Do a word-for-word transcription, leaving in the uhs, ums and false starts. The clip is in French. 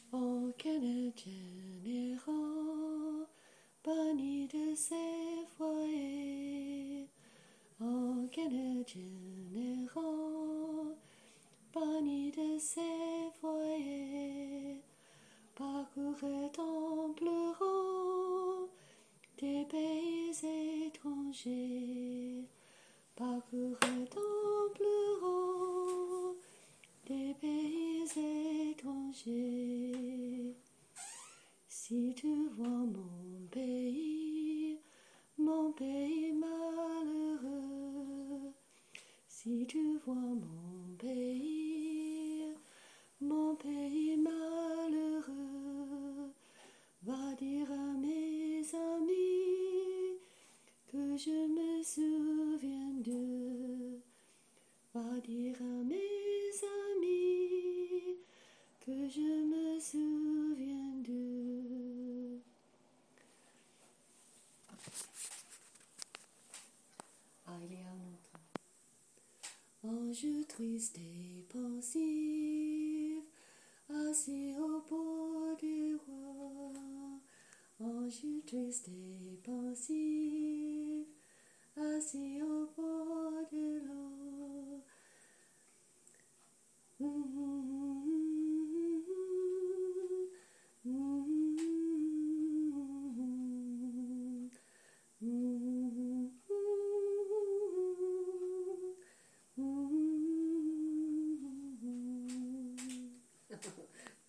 Aucun généraux banni de ses foyers, aucun généraux banni de ses foyers, parcourait en pleurant des pays étrangers, parcourait en pleurant des pays étrangers. Si tu vois mon pays, mon pays malheureux, si tu vois mon pays, mon pays malheureux, va dire à mes amis que je me souviens d'eux, va dire à mes amis que je me souviens d'eux. Ah, il y a un autre. Ange triste et pensif, assis au bord du roi. Ange triste et pensif, assis au bord